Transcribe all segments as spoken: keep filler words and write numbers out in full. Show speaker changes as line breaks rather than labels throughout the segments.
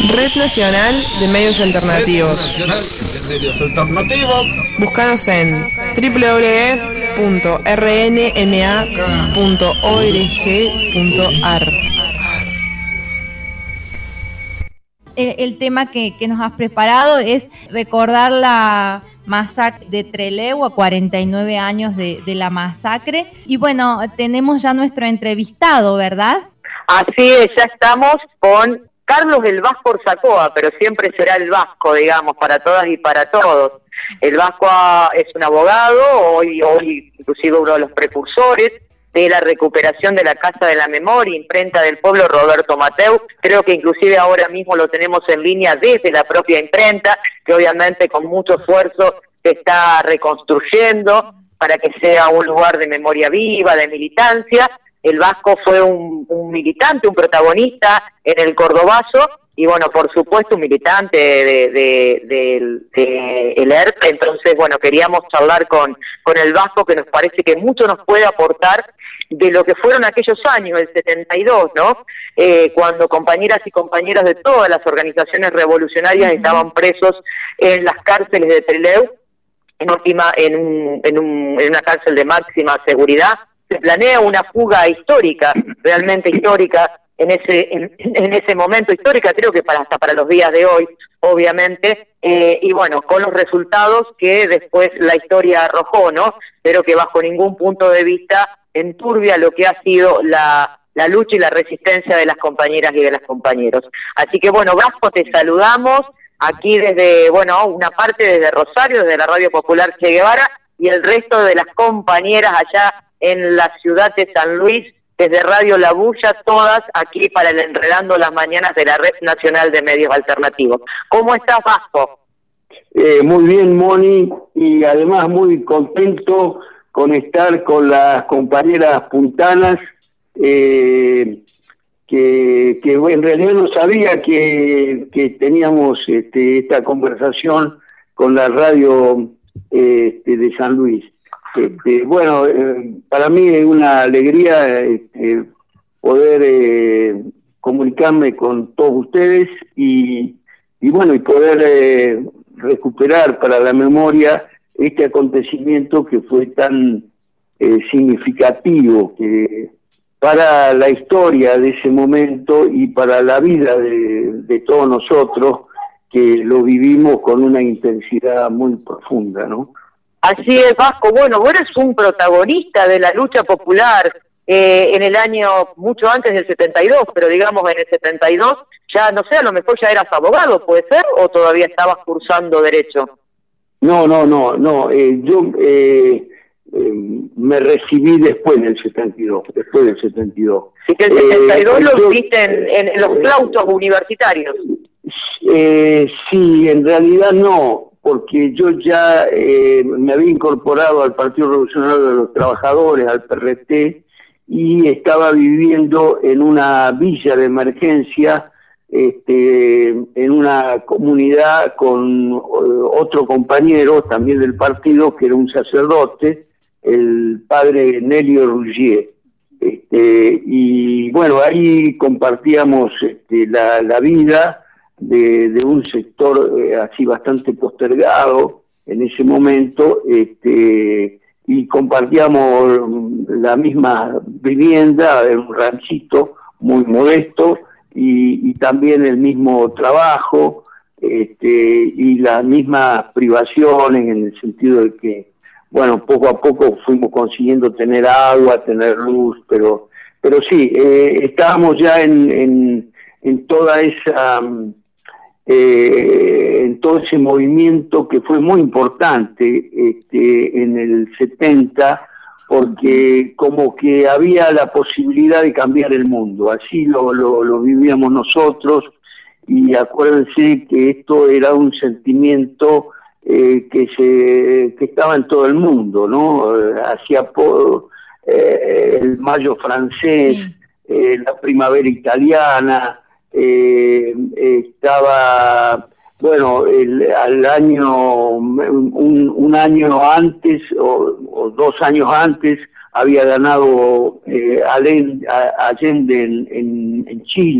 Red Nacional de Medios Alternativos.
Red Nacional de Medios Alternativos.
Búscanos en doble u doble u doble u punto r n m a punto org punto a r.
El, el tema que, que nos has preparado es recordar la masacre de Trelew, a cuarenta y nueve años de, de la masacre. Y bueno, tenemos ya nuestro entrevistado, ¿verdad?
Así es, ya estamos con Carlos el Vasco Orzacoa, pero siempre será el Vasco, digamos, para todas y para todos. El Vasco es un abogado, hoy, hoy inclusive uno de los precursores de la recuperación de la Casa de la Memoria, imprenta del pueblo, Roberto Mateu. Creo que inclusive ahora mismo lo tenemos en línea desde la propia imprenta, que obviamente con mucho esfuerzo se está reconstruyendo para que sea un lugar de memoria viva, de militancia. El Vasco fue un, un militante, un protagonista en el Cordobazo, y bueno, por supuesto un militante de, de, de, de el E R P. Entonces, bueno, queríamos charlar con, con el Vasco, que nos parece que mucho nos puede aportar de lo que fueron aquellos años, el setenta y dos, ¿no? Eh, cuando compañeras y compañeros de todas las organizaciones revolucionarias uh-huh. estaban presos en las cárceles de Trelew, en última, en, un, en, un, en una cárcel de máxima seguridad. Se planea una fuga histórica, realmente histórica, en ese en, en ese momento, histórica creo que para hasta para los días de hoy, obviamente, eh, y bueno, con los resultados que después la historia arrojó, ¿no? Pero que bajo ningún punto de vista enturbia lo que ha sido la, la lucha y la resistencia de las compañeras y de los compañeros. Así que bueno, Vasco, te saludamos aquí desde, bueno, una parte desde Rosario, desde la Radio Popular Che Guevara, y el resto de las compañeras allá en la ciudad de San Luis, desde Radio La Bulla, todas aquí para el Enredando las Mañanas de la Red Nacional de Medios Alternativos. ¿Cómo estás, Vasco?
Eh, muy bien, Moni, y además muy contento con estar con las compañeras puntanas, eh, que, que en realidad no sabía que, que teníamos este, esta conversación con la radio este, de San Luis. Este, bueno, eh, para mí es una alegría este, poder eh, comunicarme con todos ustedes y, y bueno, y poder eh, recuperar para la memoria este acontecimiento que fue tan eh, significativo que para la historia de ese momento y para la vida de, de todos nosotros, que lo vivimos con una intensidad muy profunda, ¿no?
Así es, Vasco. Bueno, vos eres un protagonista de la lucha popular eh, en el año, mucho antes del setenta y dos, pero digamos en el setenta y dos, ya, no sé, a lo mejor ya eras abogado, ¿puede ser? ¿O todavía estabas cursando Derecho?
No, no, no, no. Eh, yo eh, eh, me recibí después del setenta y dos, después del setenta y dos.
Sí, que el setenta y dos eh, lo
yo,
viste en, en, en los claustros universitarios.
Eh, sí, en realidad no. Porque yo ya eh, me había incorporado al Partido Revolucionario de los Trabajadores, al P R T, y estaba viviendo en una villa de emergencia, este, en una comunidad con otro compañero también del partido, que era un sacerdote, el padre Nelio Ruggier. Este, y bueno, ahí compartíamos este, la, la vida De, de un sector eh, así bastante postergado en ese momento, este, y compartíamos la misma vivienda, un ranchito muy modesto, y, y también el mismo trabajo, este, y las mismas privaciones, en el sentido de que, bueno, poco a poco fuimos consiguiendo tener agua, tener luz, pero pero sí, eh, estábamos ya en, en, en toda esa... Eh, en todo ese movimiento que fue muy importante este, en el setenta, porque como que había la posibilidad de cambiar el mundo, así lo, lo, lo vivíamos nosotros, y acuérdense que esto era un sentimiento eh, que se que estaba en todo el mundo, ¿no? Hacía po, eh, el mayo francés, sí. eh, la primavera italiana. Eh, estaba, bueno, el, al año, un, un año antes o, o dos años antes había ganado eh, Allende en, en, en Chile,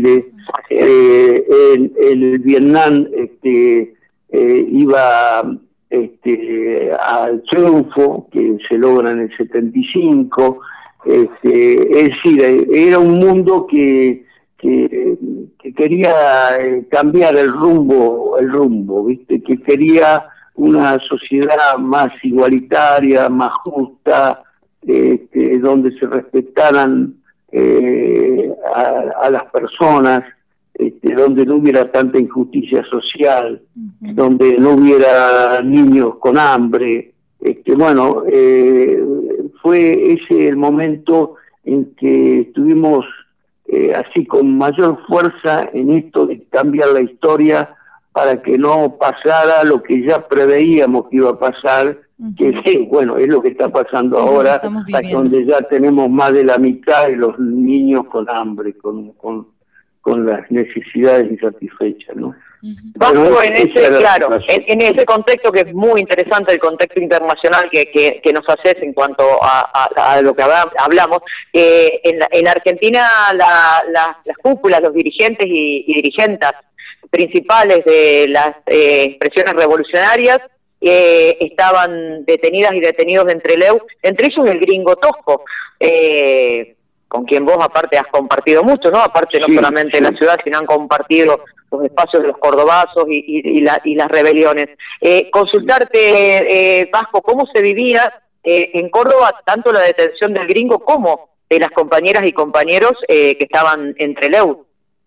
Eh, el, el Vietnam este, eh, iba este, al triunfo que se logra en el setenta y cinco. Este, es decir, era un mundo que, que, que quería cambiar el rumbo, el rumbo, ¿viste? Que quería una sociedad más igualitaria, más justa, este, donde se respetaran eh, a, a las personas, este, donde no hubiera tanta injusticia social, uh-huh. donde no hubiera niños con hambre. Este, bueno, eh, fue ese el momento en que estuvimos eh, así con mayor fuerza en esto de cambiar la historia para que no pasara lo que ya preveíamos que iba a pasar, uh-huh. que sí, bueno, es lo que está pasando sí, ahora, donde ya tenemos más de la mitad de los niños con hambre, con, con, con las necesidades insatisfechas, ¿no?
Vasco, bueno, en ese, claro, en, en ese contexto que es muy interesante, el contexto internacional que, que, que nos haces en cuanto a, a, a lo que hablamos, eh, en, en Argentina la, la, las cúpulas, los dirigentes y, y dirigentas principales de las eh, expresiones revolucionarias eh, estaban detenidas y detenidos de Entreleu, entre ellos el gringo Tosco, eh, con quien vos aparte has compartido mucho, ¿no? Aparte no sí, solamente sí. en la ciudad, sino han compartido los espacios de los cordobazos y, y, y, la, y las rebeliones. Eh, consultarte, eh, Vasco, ¿cómo se vivía eh, en Córdoba tanto la detención del gringo como de las compañeras y compañeros eh, que estaban en Trelew?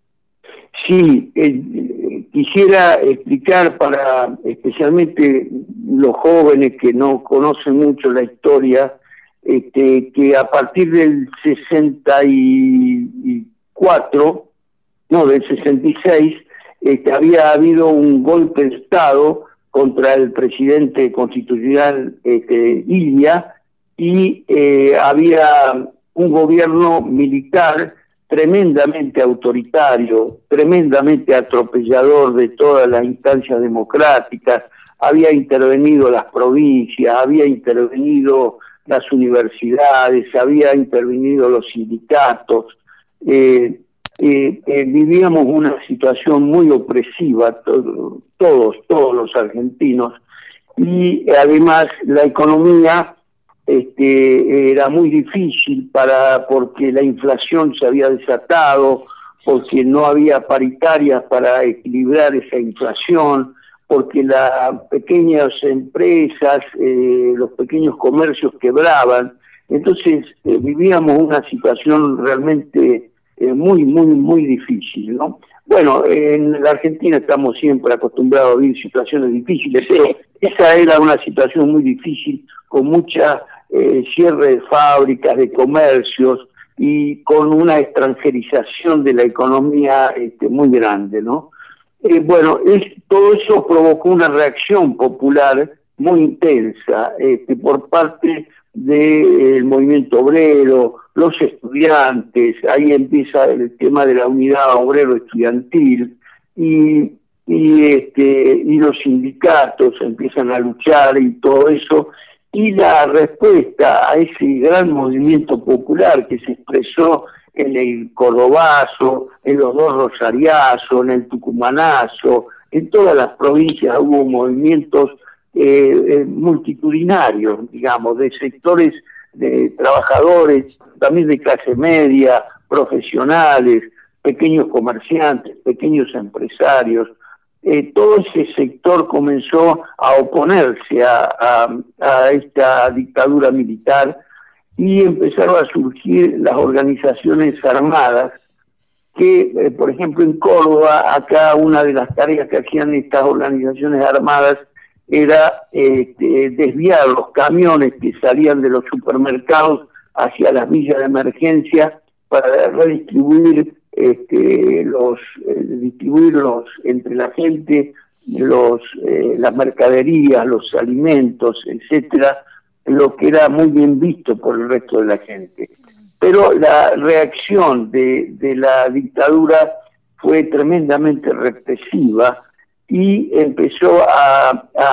Sí, eh, quisiera explicar para especialmente los jóvenes que no conocen mucho la historia, este, que a partir del sesenta y cuatro, no, del sesenta y seis, este, había habido un golpe de Estado contra el presidente constitucional este, Ilia, y eh, había un gobierno militar tremendamente autoritario, tremendamente atropellador de todas las instancias democráticas. Había intervenido las provincias, había intervenido las universidades, había intervenido los sindicatos. Eh, eh, eh, vivíamos una situación muy opresiva, to- todos, todos los argentinos, y además la economía Este, era muy difícil para porque la inflación se había desatado, porque no había paritarias para equilibrar esa inflación, porque las pequeñas empresas, eh, los pequeños comercios quebraban. Entonces eh, vivíamos una situación realmente eh, muy, muy, muy difícil, ¿no? Bueno, en la Argentina estamos siempre acostumbrados a vivir situaciones difíciles, pero esa era una situación muy difícil, con mucha eh, cierre de fábricas, de comercios y con una extranjerización de la economía este, muy grande, ¿no? Eh, bueno, es, todo eso provocó una reacción popular muy intensa este, por parte del eh, movimiento obrero, los estudiantes. Ahí empieza el tema de la unidad obrero-estudiantil, y, y, este, y los sindicatos empiezan a luchar y todo eso, y la respuesta a ese gran movimiento popular que se expresó en el Cordobazo, en los dos Rosariazos, en el Tucumanazo, en todas las provincias hubo movimientos eh, eh, multitudinarios, digamos, de sectores de trabajadores, también de clase media, profesionales, pequeños comerciantes, pequeños empresarios. Eh, todo ese sector comenzó a oponerse a, a, a esta dictadura militar, y empezaron a surgir las organizaciones armadas que, eh, por ejemplo, en Córdoba, acá una de las tareas que hacían estas organizaciones armadas era eh, desviar los camiones que salían de los supermercados hacia las villas de emergencia para redistribuir este, los eh, distribuirlos entre la gente, los eh, las mercaderías, los alimentos, etcétera, lo que era muy bien visto por el resto de la gente. Pero la reacción de, de la dictadura fue tremendamente represiva y empezó a,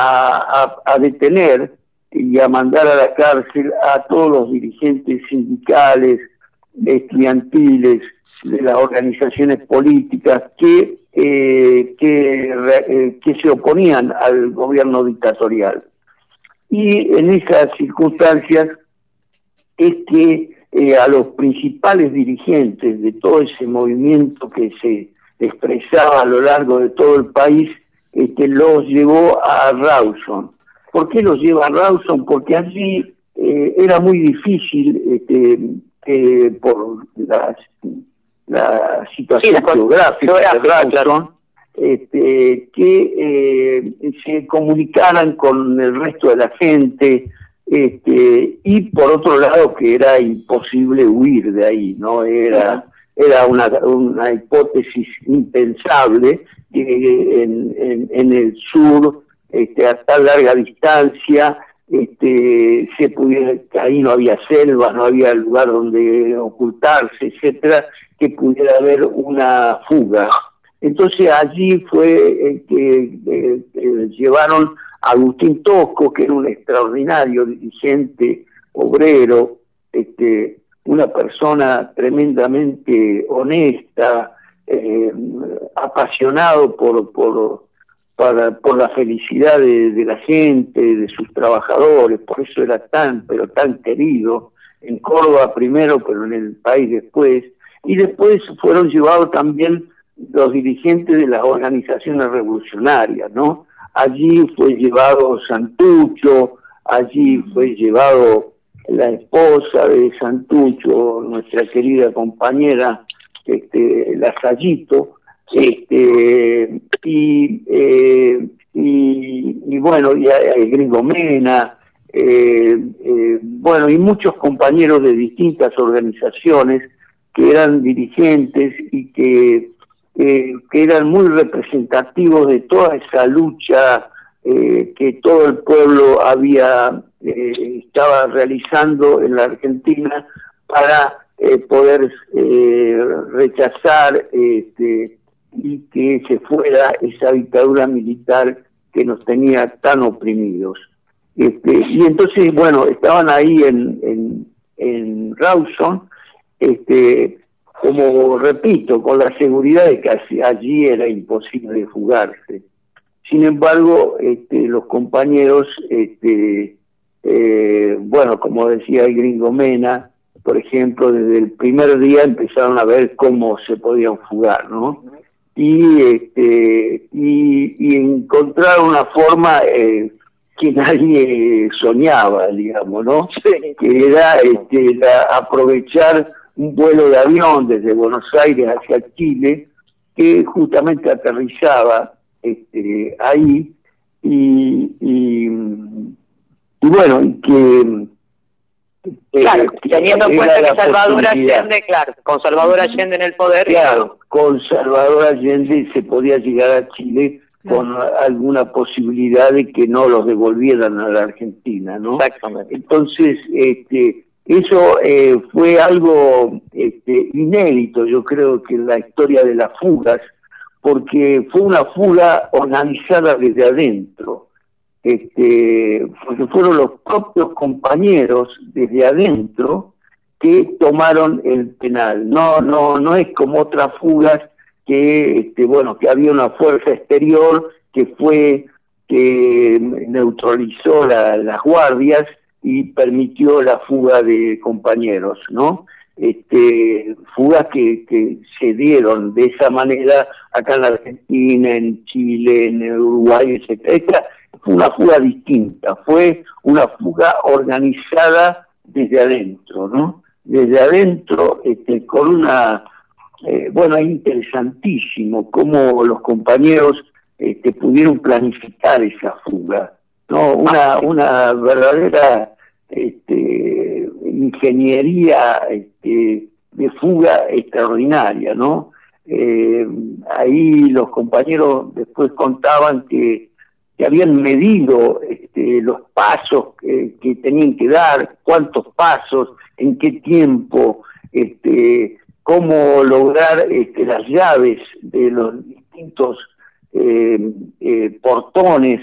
a, a, a detener y a mandar a la cárcel a todos los dirigentes sindicales, estudiantiles, de las organizaciones políticas que, eh, que, eh, que se oponían al gobierno dictatorial. Y en esas circunstancias es que eh, a los principales dirigentes de todo ese movimiento que se expresaba a lo largo de todo el país, este, los llevó a Rawson. ¿Por qué los lleva a Rawson? Porque allí eh, era muy difícil, este, eh, por la, la situación sí, geográfica de Rawson, este, que eh, se comunicaran con el resto de la gente, este, y por otro lado que era imposible huir de ahí, ¿no? Era, era una, una hipótesis impensable que en, en, en el sur, este, a tan larga distancia, este, se pudiera, ahí no había selva, no había lugar donde ocultarse, etcétera, que pudiera haber una fuga. Entonces allí fue eh, que eh, eh, llevaron a Agustín Tosco, que era un extraordinario dirigente obrero, este, una persona tremendamente honesta, eh, apasionado por, por, para, por la felicidad de, de la gente, de sus trabajadores, por eso era tan, pero tan querido, en Córdoba primero, pero en el país después, y después fueron llevados también los dirigentes de las organizaciones revolucionarias, ¿no? Allí fue llevado Santucho, allí fue llevado la esposa de Santucho, nuestra querida compañera, este, Lasallito, este, y, eh, y, y bueno, y el Gringo Mena, eh, eh, bueno, y muchos compañeros de distintas organizaciones que eran dirigentes y que Eh, que eran muy representativos de toda esa lucha eh, que todo el pueblo había eh, estaba realizando en la Argentina para eh, poder eh, rechazar este, y que se fuera esa dictadura militar que nos tenía tan oprimidos. Este, y entonces, bueno, estaban ahí en, en, en Rawson, este, como repito, con la seguridad de que allí era imposible fugarse. Sin embargo, este, los compañeros, este, eh, bueno, como decía el Gringo Mena, por ejemplo, desde el primer día empezaron a ver cómo se podían fugar, ¿no? Y, este, y, y encontrar una forma eh, que nadie soñaba, digamos, ¿no? Que era, este, la, aprovechar un vuelo de avión desde Buenos Aires hacia Chile, que justamente aterrizaba este, ahí, y, y, y bueno, y que...
Claro, eh, teniendo en cuenta que Salvador Allende, claro, con Salvador Allende en el poder...
Claro, con Salvador Allende se podía llegar a Chile con alguna posibilidad de que no los devolvieran a la Argentina, ¿no?
Exactamente.
Entonces, este... Eso eh, fue algo este, inédito, yo creo que en la historia de las fugas, porque fue una fuga organizada desde adentro, este, porque fueron los propios compañeros desde adentro que tomaron el penal. No, no, no es como otras fugas que, este, bueno, que había una fuerza exterior que fue que neutralizó la, las guardias y permitió la fuga de compañeros, ¿no? Este, fugas que, que se dieron de esa manera acá en la Argentina, en Chile, en Uruguay, etcétera. Fue una fuga distinta, fue una fuga organizada desde adentro, ¿no? Desde adentro, este, con una, eh, bueno, es interesantísimo cómo los compañeros este, pudieron planificar esa fuga. No, una, una verdadera este, ingeniería este, de fuga extraordinaria, ¿no? Eh, ahí los compañeros después contaban que, que habían medido este, los pasos que, que tenían que dar, cuántos pasos, en qué tiempo, este, cómo lograr este, las llaves de los distintos eh, eh, portones.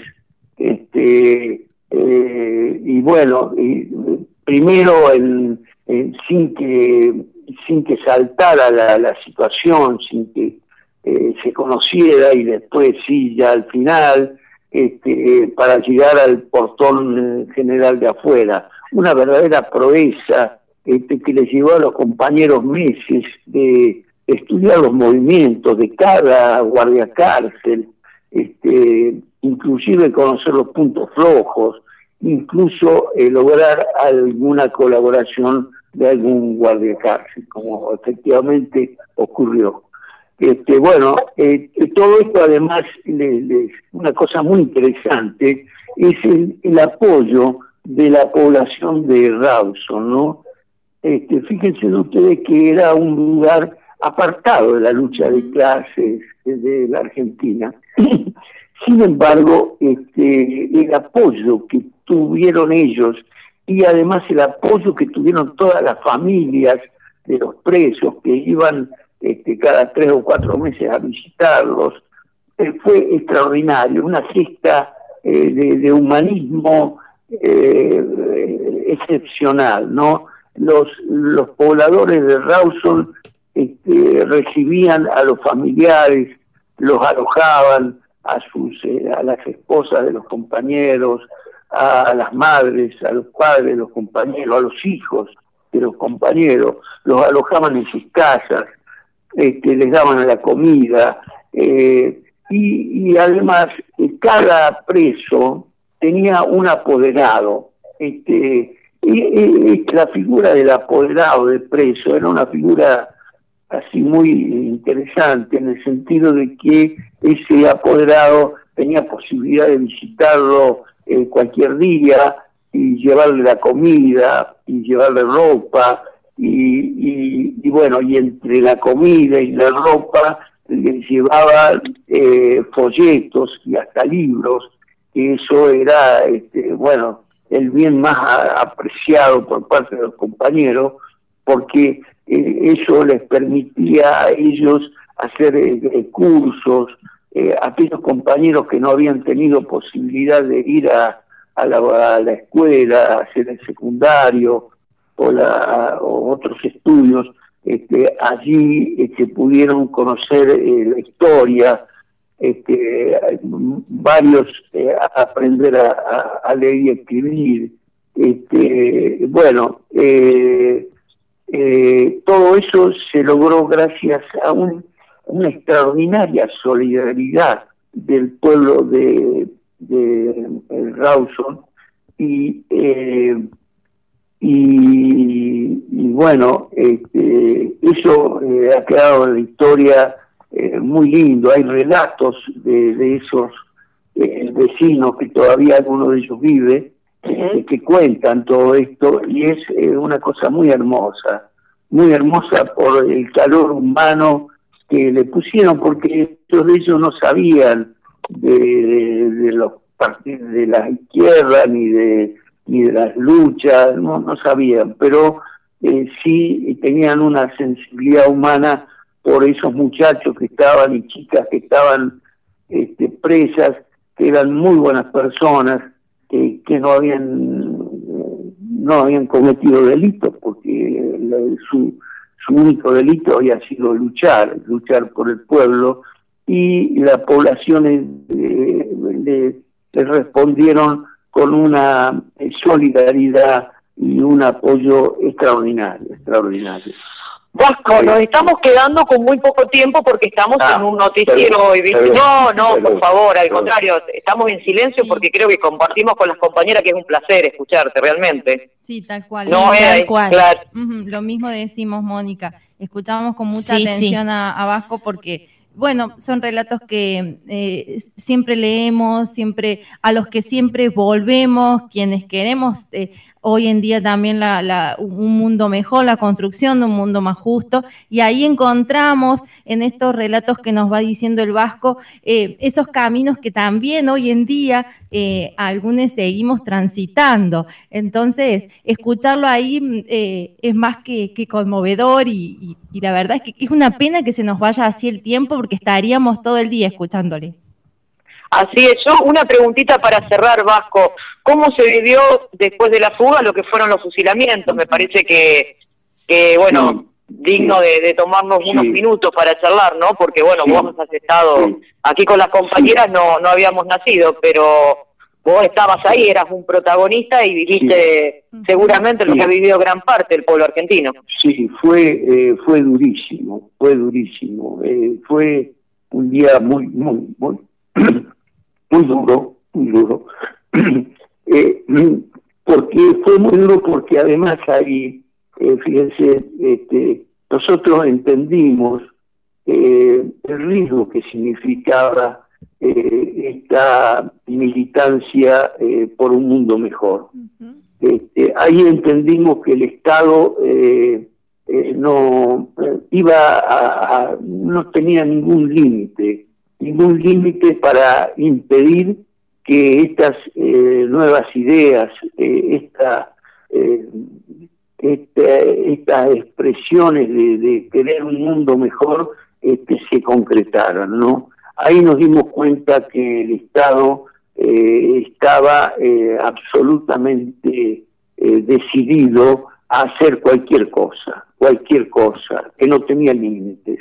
Este, eh, y bueno, y primero en, en, sin que sin que saltara la, la situación, sin que eh, se conociera, y después sí, ya al final, este, para llegar al portón general de afuera. Una verdadera proeza este, que les llevó a los compañeros meses de estudiar los movimientos de cada guardia cárcel, este, inclusive conocer los puntos flojos, incluso eh, lograr alguna colaboración de algún guardia cárcel, como efectivamente ocurrió. Este, bueno, eh, todo esto además, le, le, una cosa muy interesante, es el, el apoyo de la población de Rawson, ¿no? Este, fíjense ustedes que era un lugar apartado de la lucha de clases de la Argentina. Sin embargo, este, el apoyo que tuvieron ellos, y además el apoyo que tuvieron todas las familias de los presos que iban este, cada tres o cuatro meses a visitarlos, eh, fue extraordinario, una gesta eh, de, de humanismo eh, excepcional, ¿no? Los, los pobladores de Rawson este, recibían a los familiares, los alojaban, a sus eh, a las esposas de los compañeros, a, a las madres, a los padres de los compañeros, a los hijos de los compañeros, los alojaban en sus casas, este, les daban la comida, eh, y, y además eh, cada preso tenía un apoderado. Este, y, y, y la figura del apoderado del preso era una figura así muy interesante, en el sentido de que ese apoderado tenía posibilidad de visitarlo eh, cualquier día y llevarle la comida y llevarle ropa y, y, y bueno, y entre la comida y la ropa le llevaba eh, folletos y hasta libros, que eso era este, bueno, el bien más a, apreciado por parte de los compañeros, porque eh, eso les permitía a ellos hacer eh, cursos, eh, aquellos compañeros que no habían tenido posibilidad de ir a, a, la, a la escuela, a hacer el secundario o, la, o otros estudios, este, allí este, pudieron conocer eh, la historia, este, varios eh, aprender a, a, a leer y escribir, este, bueno, eh, eh, todo eso se logró gracias a un, una extraordinaria solidaridad del pueblo de, de, de Rawson, y, eh, y, y bueno, este, eso eh, ha quedado en la historia. Eh, muy lindo, hay relatos de, de esos eh, vecinos que todavía alguno de ellos vive, eh, que cuentan todo esto, y es eh, una cosa muy hermosa, muy hermosa por el calor humano que le pusieron, porque muchos de ellos no sabían de, de, de los partidos de la izquierda ni de ni de las luchas, no, no sabían, pero eh, sí tenían una sensibilidad humana por esos muchachos que estaban y chicas que estaban este, presas, que eran muy buenas personas, que, que no habían no habían cometido delitos, porque la, su, su único delito había sido luchar, luchar por el pueblo, y las poblaciones eh, le, le respondieron con una solidaridad y un apoyo extraordinario, extraordinario.
Vasco, nos estamos quedando con muy poco tiempo porque estamos ah, en un noticiero hoy, ¿viste? No, no, perdón, por favor, al perdón. contrario, estamos en silencio porque creo que compartimos con las compañeras que es un placer escucharte, realmente.
Sí, tal cual.
No,
sí,
tal cual. Claro.
Uh-huh, lo mismo decimos, Mónica. Escuchamos con mucha sí, atención sí. A, a Vasco porque, bueno, son relatos que eh, siempre leemos, siempre a los que siempre volvemos, quienes queremos eh, hoy en día también la, la, un mundo mejor, la construcción de un mundo más justo, y ahí encontramos en estos relatos que nos va diciendo el Vasco, eh, esos caminos que también hoy en día eh, algunos seguimos transitando. Entonces, escucharlo ahí eh, es más que, que conmovedor, y, y, y la verdad es que es una pena que se nos vaya así el tiempo, porque estaríamos todo el día escuchándole.
Así es. Yo una preguntita para cerrar, Vasco. ¿Cómo se vivió después de la fuga lo que fueron los fusilamientos? Me parece que, que bueno, digno
sí.
de, de tomarnos
Sí.
unos minutos para charlar, ¿no? Porque bueno,
Sí.
vos has estado
Sí.
aquí con las compañeras, no, no habíamos nacido, pero vos estabas ahí, eras un protagonista y viviste
Sí.
seguramente lo
Sí.
que ha vivido gran parte del pueblo argentino.
Sí, fue eh, fue durísimo, fue durísimo. Eh, fue un día muy, muy, muy, muy duro, muy duro. eh, porque fue muy duro porque además ahí, eh, fíjense, este, nosotros entendimos eh, el riesgo que significaba eh, esta militancia eh, por un mundo mejor.
Ujú.
Este, ahí entendimos que el Estado eh, eh, no eh, iba a, a, no tenía ningún límite, ningún límite para impedir que estas eh, nuevas ideas, eh, esta, eh, este, estas expresiones de, de querer un mundo mejor este, se concretaran, ¿no? Ahí nos dimos cuenta que el Estado eh, estaba eh, absolutamente eh, decidido a hacer cualquier cosa, cualquier cosa, que no tenía límites.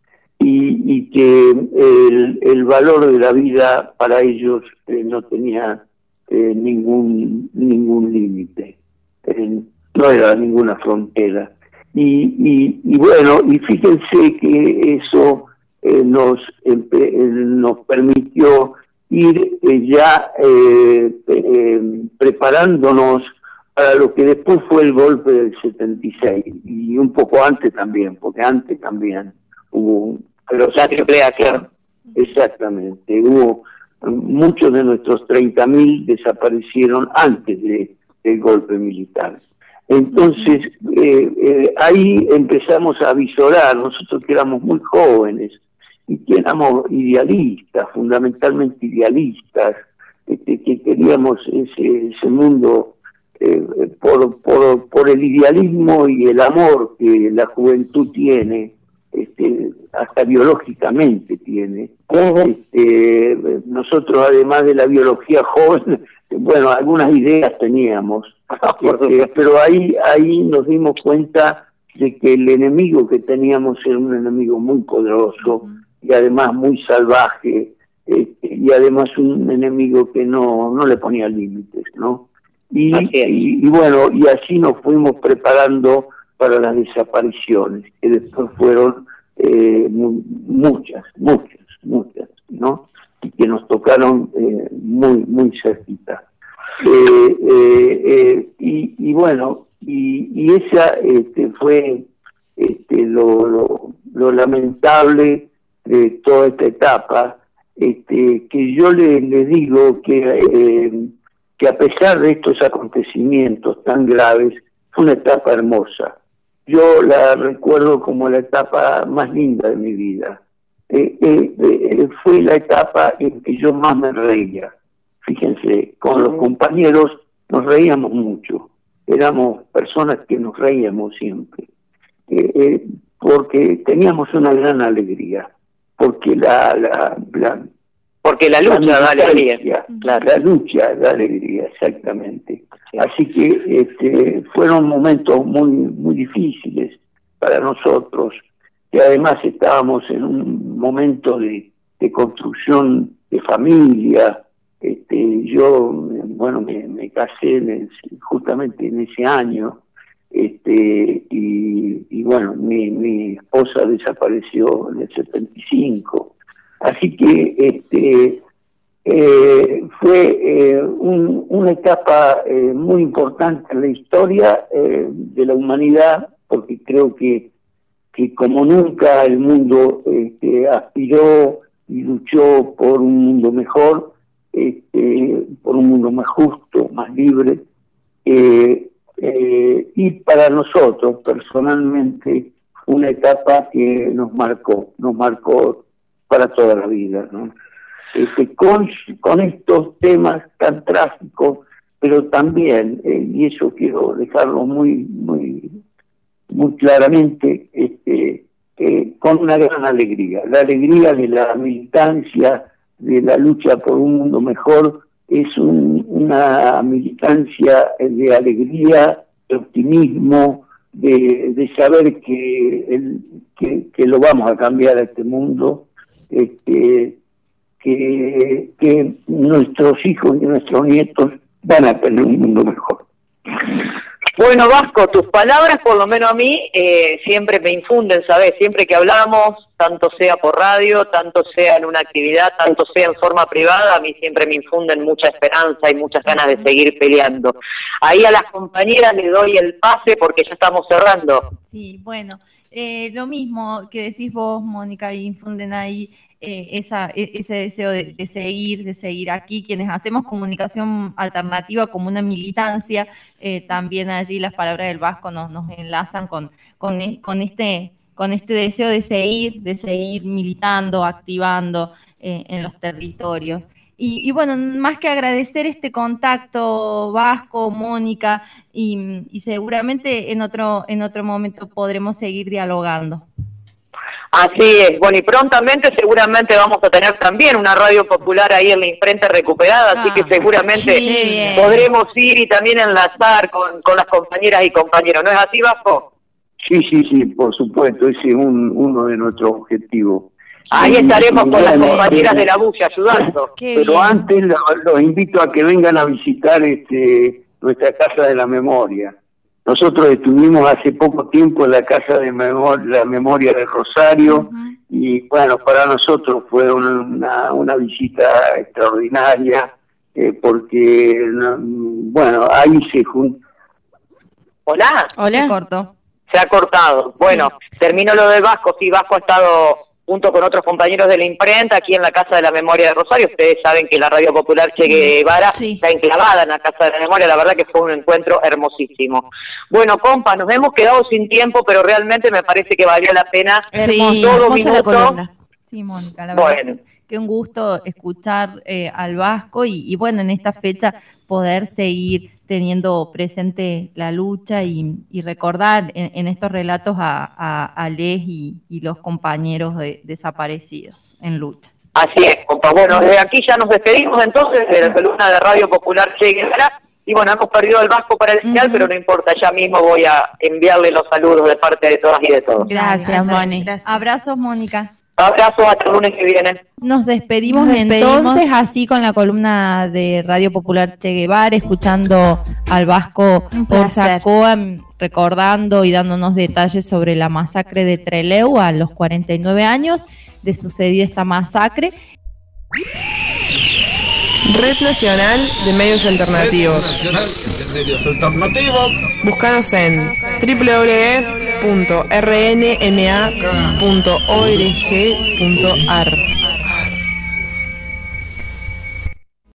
Y, y que el, el valor de la vida para ellos eh, no tenía eh, ningún ningún límite, eh, no era ninguna frontera. Y, y, y bueno, y fíjense que eso eh, nos, eh, nos permitió ir eh, ya eh, eh, preparándonos para lo que después fue el golpe del setenta y seis, y un poco antes también, porque antes también hubo, pero
La triple A, claro.
Exactamente, hubo muchos de nuestros treinta mil desaparecieron antes de, del golpe militar. Entonces, eh, eh, ahí empezamos a visorar, nosotros que éramos muy jóvenes, y que éramos idealistas, fundamentalmente idealistas, este, que queríamos ese, ese mundo eh, por, por, por el idealismo y el amor que la juventud tiene, este, hasta biológicamente tiene. Este, nosotros, además de la biología joven, bueno, algunas ideas teníamos, este, pero ahí, ahí nos dimos cuenta de que el enemigo que teníamos era un enemigo muy poderoso y además muy salvaje, este, y además un enemigo que no, no le ponía límites, ¿no? Y, y, y bueno, y así nos fuimos preparando para las desapariciones, que después fueron eh, muchas, muchas, muchas, ¿no? Y que nos tocaron eh, muy, muy cerquita. Eh, eh, eh, y, y bueno, y, y esa este, fue este, lo, lo, lo lamentable de toda esta etapa, este, que yo le, le digo que, eh, que a pesar de estos acontecimientos tan graves, fue una etapa hermosa. Yo la recuerdo como la etapa más linda de mi vida. Eh, eh, eh, fue la etapa en que yo más me reía. Fíjense, con los compañeros nos reíamos mucho. Éramos personas que nos reíamos siempre. Eh, eh, porque teníamos una gran alegría. Porque la... la, la
porque la lucha
la
da alegría.
La, la lucha da alegría, exactamente. Así que este, fueron momentos muy muy difíciles para nosotros, que además estábamos en un momento de, de construcción de familia. Este, yo, bueno, me, me casé en el, justamente en ese año, este, y, y bueno, mi, mi esposa desapareció en el setenta y cinco. Así que este eh, fue eh, un, una etapa eh, muy importante en la historia eh, de la humanidad, porque creo que, que como nunca el mundo este, aspiró y luchó por un mundo mejor, este, por un mundo más justo, más libre, eh, eh, y para nosotros personalmente una etapa que nos marcó, nos marcó para toda la vida, ¿no? Este, con, con estos temas tan trágicos, pero también, eh, y eso quiero dejarlo muy muy muy claramente, este, eh, con una gran alegría, la alegría de la militancia, de la lucha por un mundo mejor, es un, una militancia de alegría, de optimismo, de, de saber que, el, que, que lo vamos a cambiar a este mundo, este, que, que nuestros hijos y nuestros nietos van a tener un mundo mejor.
Bueno, Vasco, tus palabras, por lo menos a mí, eh, siempre me infunden, ¿sabes? Siempre que hablamos, tanto sea por radio, tanto sea en una actividad, tanto sea en forma privada, a mí siempre me infunden mucha esperanza y muchas ganas de seguir peleando. Ahí a las compañeras les doy el pase porque ya estamos cerrando.
Sí, bueno, eh, lo mismo que decís vos, Mónica, infunden ahí eh, esa, ese deseo de, de seguir, de seguir aquí. Quienes hacemos comunicación alternativa como una militancia, eh, también allí las palabras del Vasco nos, nos enlazan con, con, con este... con este deseo de seguir, de seguir militando, activando eh, en los territorios. Y, y bueno, más que agradecer este contacto, Vasco, Mónica, y, y seguramente en otro, en otro momento podremos seguir dialogando.
Así es, bueno, y prontamente seguramente vamos a tener también una radio popular ahí en la imprenta recuperada, ah, así que seguramente podremos ir y también enlazar con, con las compañeras y compañeros, ¿no es así, Vasco?
Sí, sí, sí, por supuesto, ese es un, uno de nuestros objetivos.
Ahí
sí,
estaremos
sí,
con las
bueno,
compañeras de la bulla ayudando.
Pero bien. Antes los, los invito a que vengan a visitar este nuestra Casa de la Memoria. Nosotros estuvimos hace poco tiempo en la Casa de Memor la Memoria de Rosario, uh-huh. Y bueno, para nosotros fue una, una visita extraordinaria, eh, porque, bueno, ahí se juntó.
Hola.
Hola. Se cortó.
Se ha cortado. Bueno, sí. Termino lo de Vasco. Sí, Vasco ha estado junto con otros compañeros de la imprenta aquí en la Casa de la Memoria de Rosario. Ustedes saben que la Radio Popular Che Guevara sí. Está enclavada en la Casa de la Memoria. La verdad que fue un encuentro hermosísimo. Bueno, compa, nos hemos quedado sin tiempo, pero realmente me parece que valió la pena.
Sí,
todo minuto.
Sí, Mónica, la verdad
bueno.
que un gusto escuchar eh, al Vasco y, y bueno, en esta fecha poder seguir teniendo presente la lucha y, y recordar en, en estos relatos a, a, a Les y, y los compañeros de, desaparecidos en lucha.
Así es, compa. Bueno, desde aquí ya nos despedimos entonces de la columna de Radio Popular Che Guevara. Y bueno, hemos perdido el Vasco para el final, uh-huh. Pero no importa, ya mismo voy a enviarle los saludos de parte de todas y de todos.
Gracias, Moni. Abrazos, Mónica.
Abrazos hasta el lunes que viene.
Nos despedimos, Nos despedimos entonces así con la columna de Radio Popular Che Guevara, escuchando al Vasco Orzacoa, recordando y dándonos detalles sobre la masacre de Trelew a los cuarenta y nueve años de sucedida esta masacre.
Red Nacional de Medios Alternativos.
Red Nacional de Medios Alternativos.
Búscanos en doble u doble u doble u punto r n m a punto org punto a r.